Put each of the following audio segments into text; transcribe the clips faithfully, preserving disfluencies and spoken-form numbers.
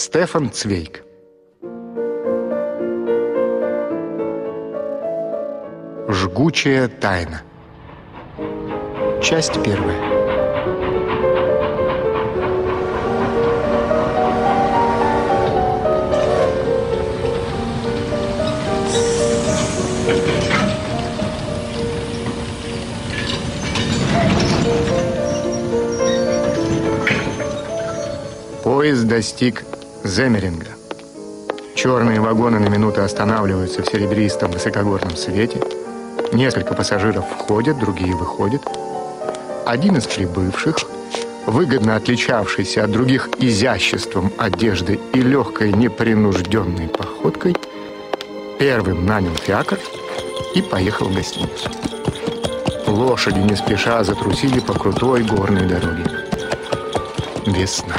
Стефан Цвейг. Жгучая тайна. Часть первая. Поезд достиг Земеринга. Черные вагоны на минуту останавливаются в серебристом высокогорном свете. Несколько пассажиров входят, другие выходят. Один из прибывших, выгодно отличавшийся от других изяществом одежды и легкой непринужденной походкой, первым нанял фиакр и поехал в гостиницу. Лошади не спеша затрусили по крутой горной дороге. Весна.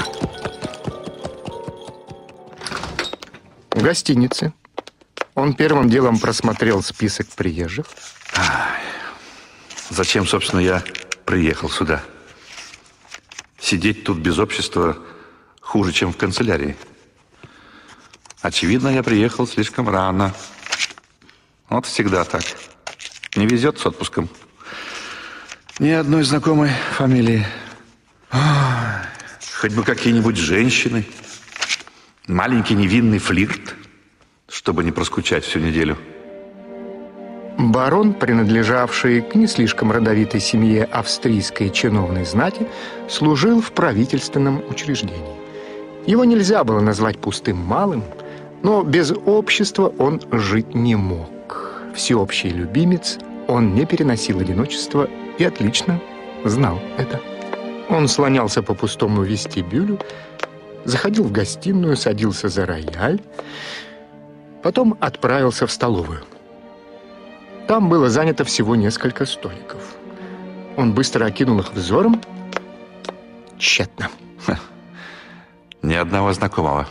В гостинице он первым делом просмотрел список приезжих. Ай, зачем, собственно, я приехал сюда? Сидеть тут без общества хуже, чем в канцелярии. Очевидно, я приехал слишком рано. Вот всегда так. Не везет с отпуском. Ни одной знакомой фамилии. Ой, хоть бы какие-нибудь женщины. Маленький невинный флирт, чтобы не проскучать всю неделю. Барон, принадлежавший к не слишком родовитой семье австрийской чиновной знати, служил в правительственном учреждении. Его нельзя было назвать пустым малым, но без общества он жить не мог. Всеобщий любимец, он не переносил одиночества и отлично знал это. Он слонялся по пустому вестибюлю, заходил в гостиную, садился за рояль, потом отправился в столовую. Там было занято всего несколько столиков. Он быстро окинул их взором. Тщетно. Ха. Ни одного знакомого.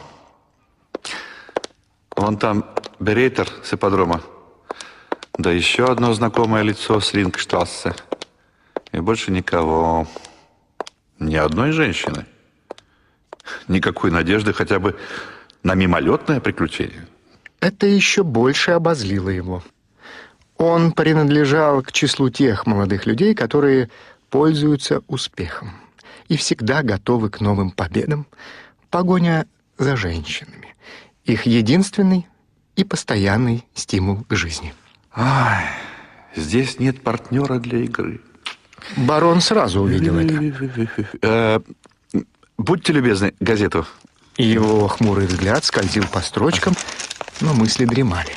Вон там берейтер с ипподрома. Да еще одно знакомое лицо с Лингштрассе. И больше никого. Ни одной женщины. Никакой надежды хотя бы на мимолетное приключение. Это еще больше обозлило его. Он принадлежал к числу тех молодых людей, которые пользуются успехом и всегда готовы к новым победам. Погоня за женщинами. Их единственный и постоянный стимул к жизни. Ай, здесь нет партнера для игры. Барон сразу увидел это. Будьте любезны, газету. Его хмурый взгляд скользил по строчкам, но мысли дремали.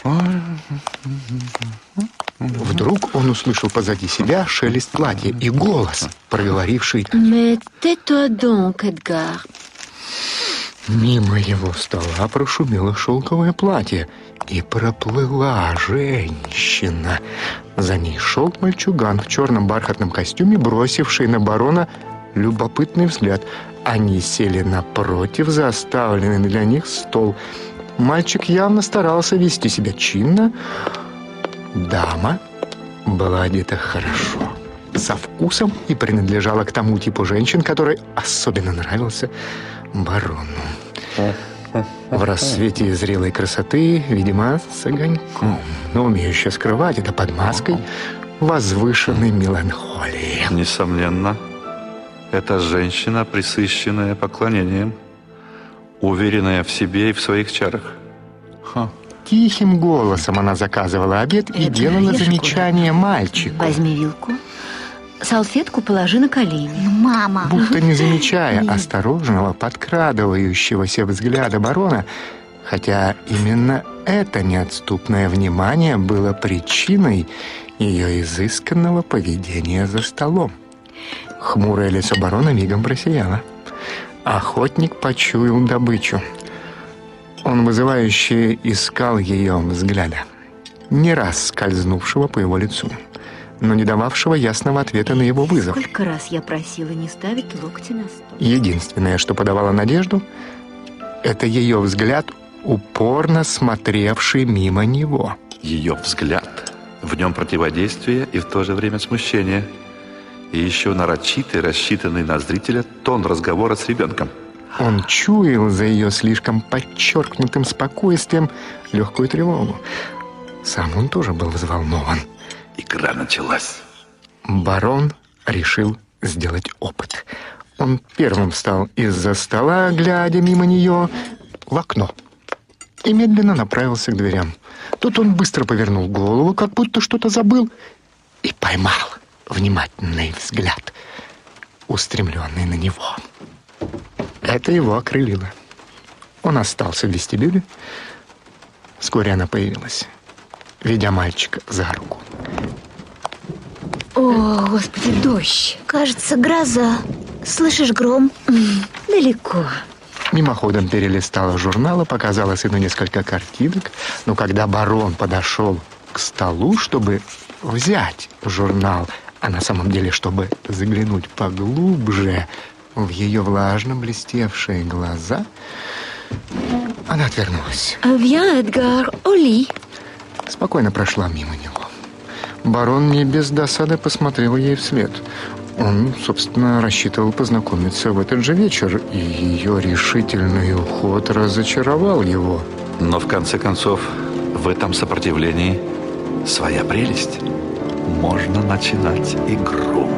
Вдруг он услышал позади себя шелест платья и голос, проговоривший: «Mais tais-toi donc, Эдгар». Мимо его стола прошумело шелковое платье, и проплыла женщина. За ней шел мальчуган в черном бархатном костюме, бросивший на барона любопытный взгляд. Они сели напротив заставленный для них стол. Мальчик явно старался вести себя чинно. Дама была одета хорошо, со вкусом, и принадлежала к тому типу женщин, который особенно нравился барону. В рассвете зрелой красоты, видимо, с огоньком, но умеющая скрывать это под маской возвышенной меланхолии. Несомненно, это женщина, присыщенная поклонением, уверенная в себе и в своих чарах. Ха. Тихим голосом она заказывала обед и Это делала ешь замечание мальчику. Возьми вилку, салфетку положи на колени. Мама. Будто не замечая осторожного, подкрадывающегося взгляда барона, хотя именно это неотступное внимание было причиной ее изысканного поведения за столом. Хмурое лицо барона мигом просияло. Охотник почуял добычу. Он вызывающе искал ее взгляда, не раз скользнувшего по его лицу, но не дававшего ясного ответа на его вызов. Сколько раз я просила не ставить локти на стол. Единственное, что подавало надежду, это ее взгляд, упорно смотревший мимо него. Ее взгляд. В нем противодействие и в то же время смущение. И еще нарочитый, рассчитанный на зрителя тон разговора с ребенком. Он чуял за ее слишком подчеркнутым спокойствием легкую тревогу. Сам он тоже был взволнован. Игра началась. Барон решил сделать опыт. Он первым встал из-за стола, глядя мимо нее в окно, и медленно направился к дверям. Тут он быстро повернул голову, как будто что-то забыл, и поймал внимательный взгляд, устремленный на него. Это его окрылило. Он остался в вестибюле. Вскоре она появилась, ведя мальчика за руку. О, Господи, дождь. Кажется, гроза. Слышишь гром? Далеко. Мимоходом перелистала журнал и показала сыну несколько картинок. Но когда барон подошел к столу, чтобы взять журнал, а на самом деле, чтобы заглянуть поглубже в ее влажно блестевшие глаза, она отвернулась. Вьян, Эдгар, Оли. Спокойно прошла мимо него. Барон не без досады посмотрел ей вслед. Он, собственно, рассчитывал познакомиться в этот же вечер, и ее решительный уход разочаровал его. Но в конце концов, в этом сопротивлении своя прелесть. Можно начинать игру.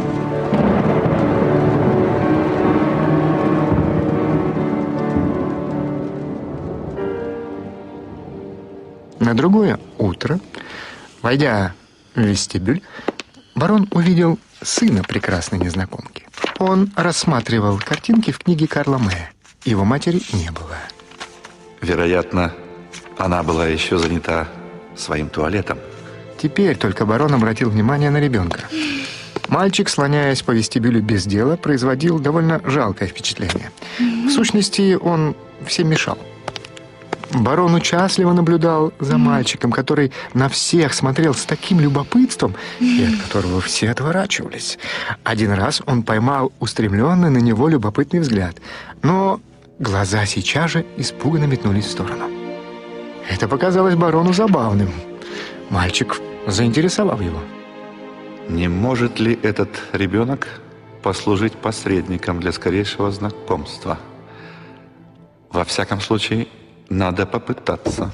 На другое утро, войдя в вестибюль, барон увидел сына прекрасной незнакомки. Он рассматривал картинки в книге Карла Мэя. Его матери не было. Вероятно, она была еще занята своим туалетом. Теперь только барон обратил внимание на ребенка. Мальчик, слоняясь по вестибюлю без дела, производил довольно жалкое впечатление. В сущности, он всем мешал. Барон участливо наблюдал за мальчиком, который на всех смотрел с таким любопытством, и от которого все отворачивались. Один раз он поймал устремленный на него любопытный взгляд, но глаза сейчас же испуганно метнулись в сторону. Это показалось барону забавным. Мальчик заинтересовал его. Не может ли этот ребенок послужить посредником для скорейшего знакомства? Во всяком случае, надо попытаться.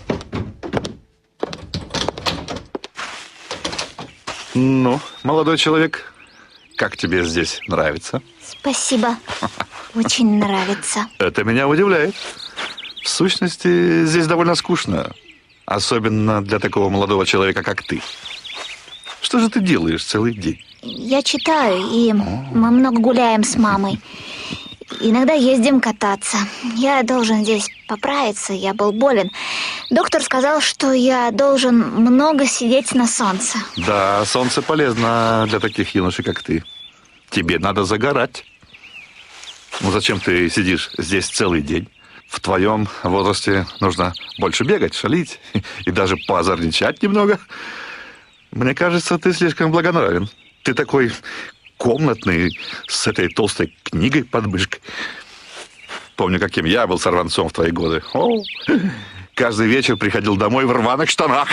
Ну, молодой человек, как тебе здесь нравится? Спасибо. Очень нравится. Это меня удивляет. В сущности, здесь довольно скучно. Особенно для такого молодого человека, как ты. Что же ты делаешь целый день? Я читаю, и мы много гуляем с мамой. Иногда ездим кататься. Я должен здесь поправиться, я был болен. Доктор сказал, что я должен много сидеть на солнце. Да, солнце полезно для таких юношей, как ты. Тебе надо загорать. Ну зачем ты сидишь здесь целый день? В твоем возрасте нужно больше бегать, шалить и даже поозорничать немного. Мне кажется, ты слишком благонравен. Ты такой комнатный, с этой толстой книгой под мышкой. Помню, каким я был сорванцом в твои годы. О, каждый вечер приходил домой в рваных штанах.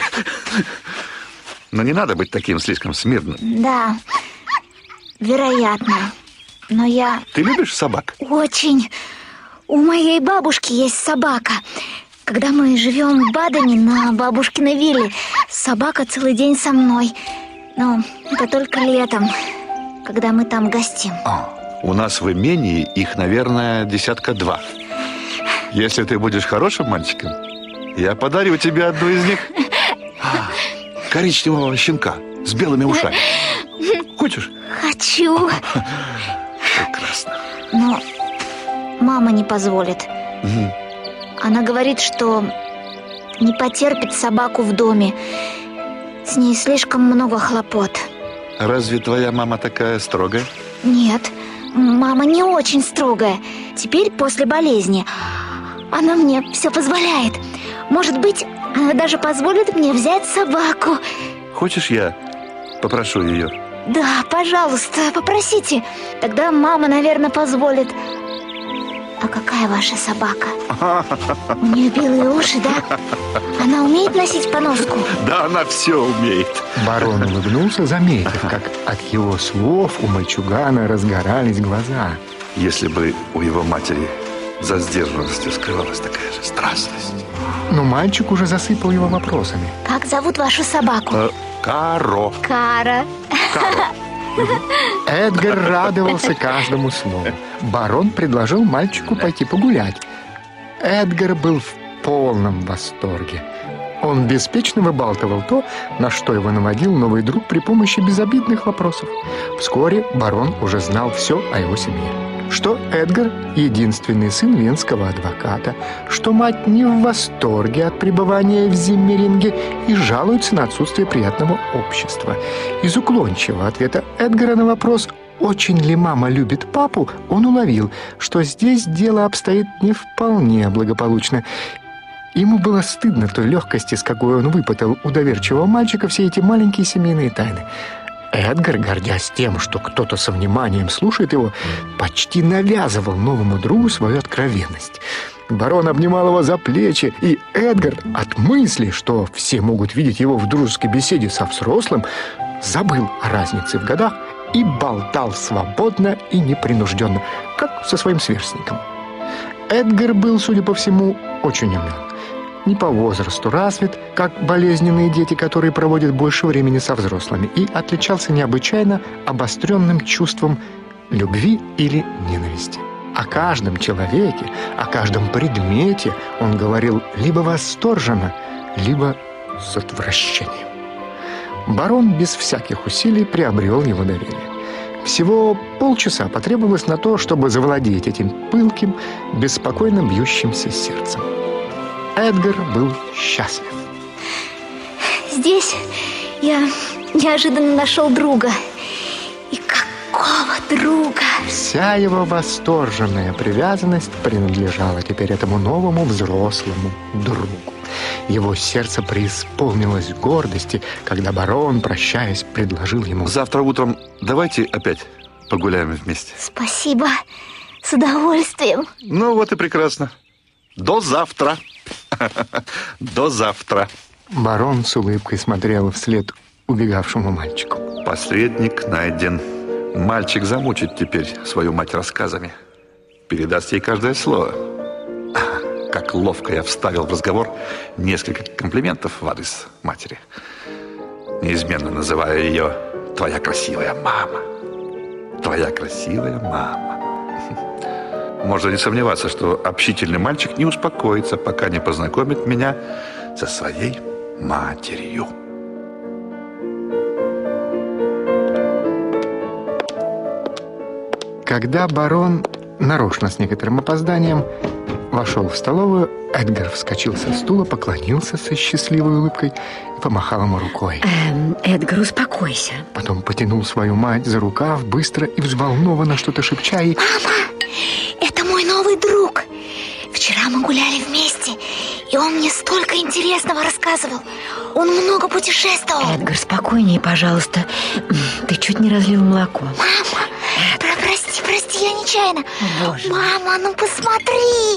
Но не надо быть таким слишком смирным. Да, вероятно. Но я... Ты любишь собак? Очень. У моей бабушки есть собака. Когда мы живем в Бадене на бабушкиной вилле, собака целый день со мной. Но это только летом, когда мы там гостим. А, у нас в имении их, наверное, десятка два. Если ты будешь хорошим мальчиком, я подарю тебе одну из них. А, коричневого щенка с белыми ушами. Хочешь? Хочу. Прекрасно. Но мама не позволит. Угу. Она говорит, что не потерпит собаку в доме. С ней слишком много хлопот. Разве твоя мама такая строгая? Нет, мама не очень строгая. Теперь, после болезни, она мне все позволяет. Может быть, она даже позволит мне взять собаку. Хочешь, я попрошу ее? Да, пожалуйста, попросите. Тогда мама, наверное, позволит. А какая ваша собака? У нее белые уши, да? Она умеет носить поноску? Да, она все умеет. Барон улыбнулся, заметив, как от его слов у мальчугана разгорались глаза. Если бы у его матери за сдержанностью скрывалась такая же страстность. Но мальчик уже засыпал его вопросами. Как зовут вашу собаку? Э, Каро. Кара. Эдгар радовался каждому слову. Барон предложил мальчику пойти погулять. Эдгар был в полном восторге. Он беспечно выбалтывал то, на что его наводил новый друг при помощи безобидных вопросов. Вскоре барон уже знал все о его семье. Что Эдгар – единственный сын венского адвоката, что мать не в восторге от пребывания в Зиммеринге и жалуется на отсутствие приятного общества. Из уклончивого ответа Эдгара на вопрос «Очень ли мама любит папу?» он уловил, что здесь дело обстоит не вполне благополучно. Ему было стыдно той легкости, с какой он выпытал у доверчивого мальчика все эти маленькие семейные тайны. Эдгар, гордясь тем, что кто-то со вниманием слушает его, почти навязывал новому другу свою откровенность. Барон обнимал его за плечи, и Эдгар от мысли, что все могут видеть его в дружеской беседе со взрослым, забыл о разнице в годах и болтал свободно и непринужденно, как со своим сверстником. Эдгар был, судя по всему, очень умен. Не по возрасту развит, как болезненные дети, которые проводят больше времени со взрослыми, и отличался необычайно обостренным чувством любви или ненависти. О каждом человеке, о каждом предмете он говорил либо восторженно, либо с отвращением. Барон без всяких усилий приобрел его доверие. Всего полчаса потребовалось на то, чтобы завладеть этим пылким, беспокойно бьющимся сердцем. Эдгар был счастлив. Здесь я неожиданно нашел друга. И какого друга? Вся его восторженная привязанность принадлежала теперь этому новому взрослому другу. Его сердце преисполнилось гордости, когда барон, прощаясь, предложил ему: Завтра утром давайте опять погуляем вместе. Спасибо, с удовольствием. Ну вот и прекрасно. До завтра. До завтра. Барон с улыбкой смотрел вслед убегавшему мальчику. Посредник найден. Мальчик замучит теперь свою мать рассказами. Передаст ей каждое слово. Как ловко я вставил в разговор несколько комплиментов в адрес матери, неизменно называя ее «твоя красивая мама». Твоя красивая мама. Можно не сомневаться, что общительный мальчик не успокоится, пока не познакомит меня со своей матерью. Когда барон, нарочно с некоторым опозданием, вошел в столовую, Эдгар вскочил со стула, поклонился со счастливой улыбкой и помахал ему рукой. Эм, Эдгар, успокойся. Потом потянул свою мать за рукав, быстро и взволнованно что-то шепча, и... Мама, это мой новый друг. Вчера мы гуляли вместе, и он мне столько интересного рассказывал. Он много путешествовал. Эдгар, спокойнее, пожалуйста. Ты чуть не разлил молоко. Мама, про- прости, прости, я нечаянно. Боже. Мама, ну посмотри.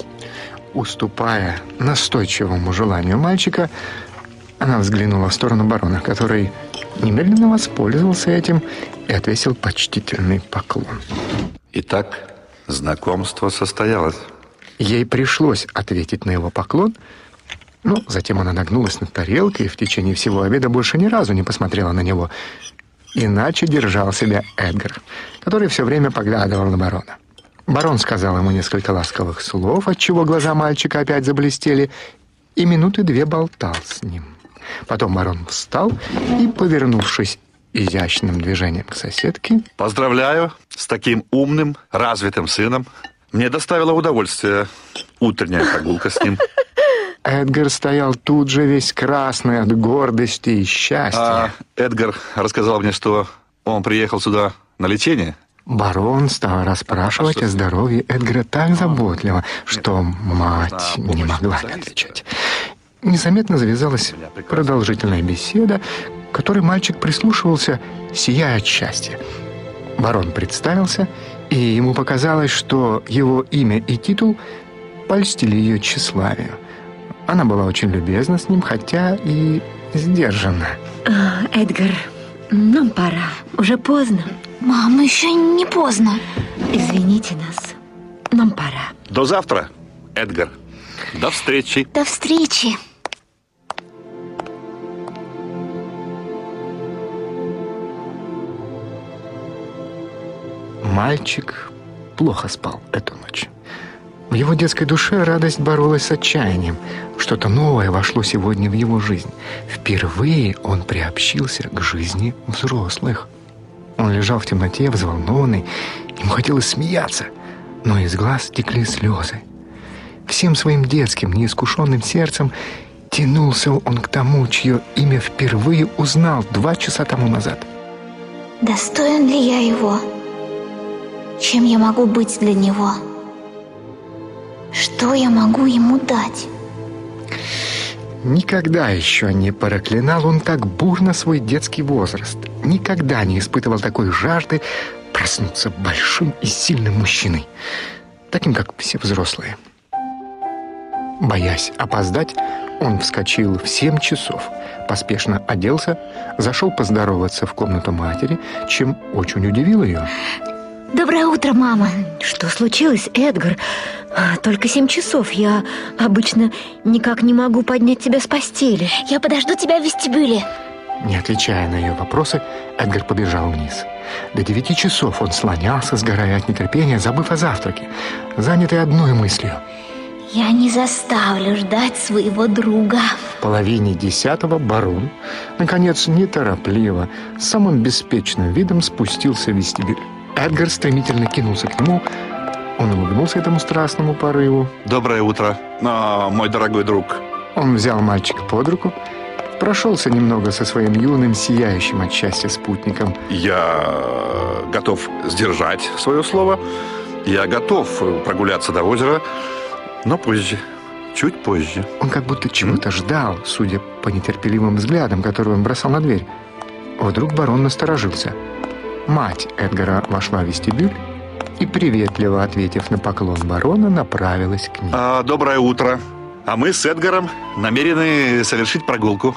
Уступая настойчивому желанию мальчика, она взглянула в сторону барона, который немедленно воспользовался этим и отвесил почтительный поклон. Итак, знакомство состоялось. Ей пришлось ответить на его поклон, но затем она нагнулась над тарелкой и в течение всего обеда больше ни разу не посмотрела на него. Иначе держал себя Эдгар, который все время поглядывал на барона. Барон сказал ему несколько ласковых слов, отчего глаза мальчика опять заблестели, и минуты две болтал с ним. Потом барон встал и, повернувшись изящным движением к соседке... Поздравляю с таким умным, развитым сыном. Мне доставило удовольствие утренняя прогулка с ним. Эдгар стоял тут же весь красный от гордости и счастья. А Эдгар рассказал мне, что он приехал сюда на лечение. Барон стал расспрашивать о здоровье Эдгара так заботливо, что мать не могла не отвечать. Незаметно завязалась продолжительная беседа, к которой мальчик прислушивался, сияя от счастья. Барон представился, и ему показалось, что его имя и титул польстили ее тщеславию. Она была очень любезна с ним, хотя и сдержанна. А, Эдгар, нам пора. Уже поздно. Мама, еще не поздно. Извините нас. нам пора. До завтра, Эдгар. До встречи. До встречи. Мальчик плохо спал эту ночь. В его детской душе радость боролась с отчаянием. Что-то новое вошло сегодня в его жизнь. Впервые он приобщился к жизни взрослых. Он лежал в темноте, взволнованный. Ему хотелось смеяться, но из глаз текли слезы. Всем своим детским, неискушенным сердцем тянулся он к тому, чье имя впервые узнал два часа тому назад. Достоин ли я его? Чем я могу быть для него? Что я могу ему дать? Никогда еще не проклинал он так бурно свой детский возраст. Никогда не испытывал такой жажды проснуться большим и сильным мужчиной, таким, как все взрослые. Боясь опоздать, он вскочил в семь часов, поспешно оделся, зашел поздороваться в комнату матери, чем очень удивил ее. Доброе утро, мама. Что случилось, Эдгар? А, Только семь часов. Я обычно никак не могу поднять тебя с постели. Я подожду тебя в вестибюле. Не отвечая на ее вопросы, Эдгар побежал вниз. До девяти часов он слонялся, сгорая от нетерпения, забыв о завтраке, занятый одной мыслью. Я не заставлю ждать своего друга. В половине десятого барон, наконец, неторопливо, с самым беспечным видом спустился в вестибюль. Эдгар стремительно кинулся к нему. Он улыбнулся этому страстному порыву. Доброе утро, а, мой дорогой друг. Он взял мальчика под руку, прошелся немного со своим юным, сияющим от счастья спутником. Я готов сдержать свое слово. Я готов прогуляться до озера, но позже, чуть позже. Он как будто чего-то ждал, судя по нетерпеливым взглядам, которые он бросал на дверь. Вдруг барон насторожился. Мать Эдгара вошла в вестибюль и, приветливо ответив на поклон барона, направилась к ним. А, доброе утро. А мы с Эдгаром намерены совершить прогулку.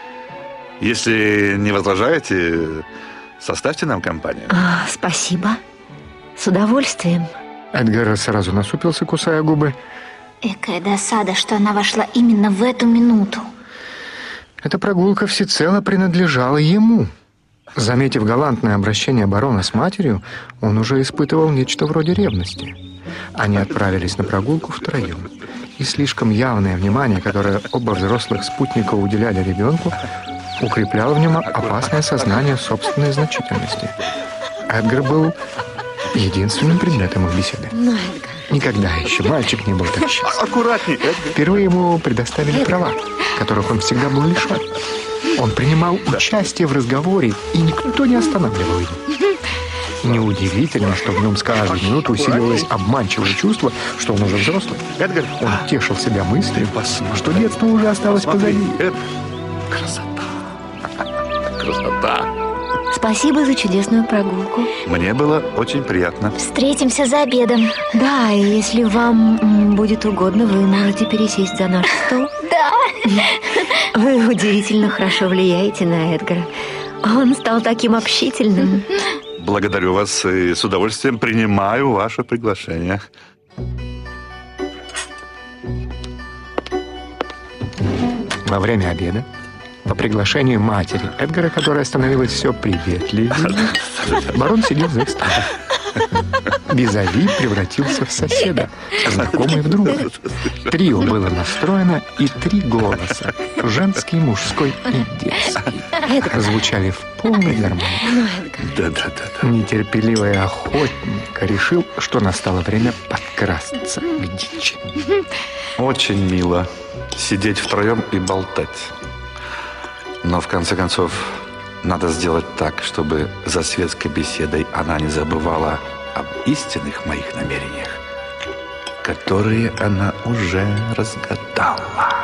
Если не возражаете, составьте нам компанию. А, спасибо. С удовольствием. Эдгар сразу насупился, кусая губы. Экая досада, что она вошла именно в эту минуту. Эта прогулка всецело принадлежала ему. Заметив галантное обращение барона с матерью, он уже испытывал нечто вроде ревности. Они отправились на прогулку втроем. И слишком явное внимание, которое оба взрослых спутника уделяли ребенку, укрепляло в нем опасное сознание собственной значительности. Эдгар был единственным предметом их беседы. Никогда еще мальчик не был так счастлив. Аккуратней, Эдгар. Впервые ему предоставили права, которых он всегда был лишен. Он принимал участие в разговоре, и никто не останавливал его. Неудивительно, что в нем с каждой минуты усиливалось обманчивое чувство, что он уже взрослый. Эдгар, Он тешил себя мыслью, что детство уже осталось позади. Эд... Красота. Красота. Спасибо за чудесную прогулку. Мне было очень приятно. Встретимся за обедом. Да, и если вам м, будет угодно, вы можете пересесть за наш стол. Да. Вы удивительно хорошо влияете на Эдгара. Он стал таким общительным. Благодарю вас и с удовольствием принимаю ваше приглашение. Во время обеда, по приглашению матери Эдгара, которая становилась все приветливее, барон сидел за столом. Визави превратился в соседа, знакомый в друга. Трио было настроено, и три голоса – женский, мужской и детский – звучали в полной гармонии. Да-да-да. Нетерпеливый охотник решил, что настало время подкрасться к дичи. Очень мило сидеть втроем и болтать. Но в конце концов надо сделать так, чтобы за светской беседой она не забывала об истинных моих намерениях, которые она уже разгадала.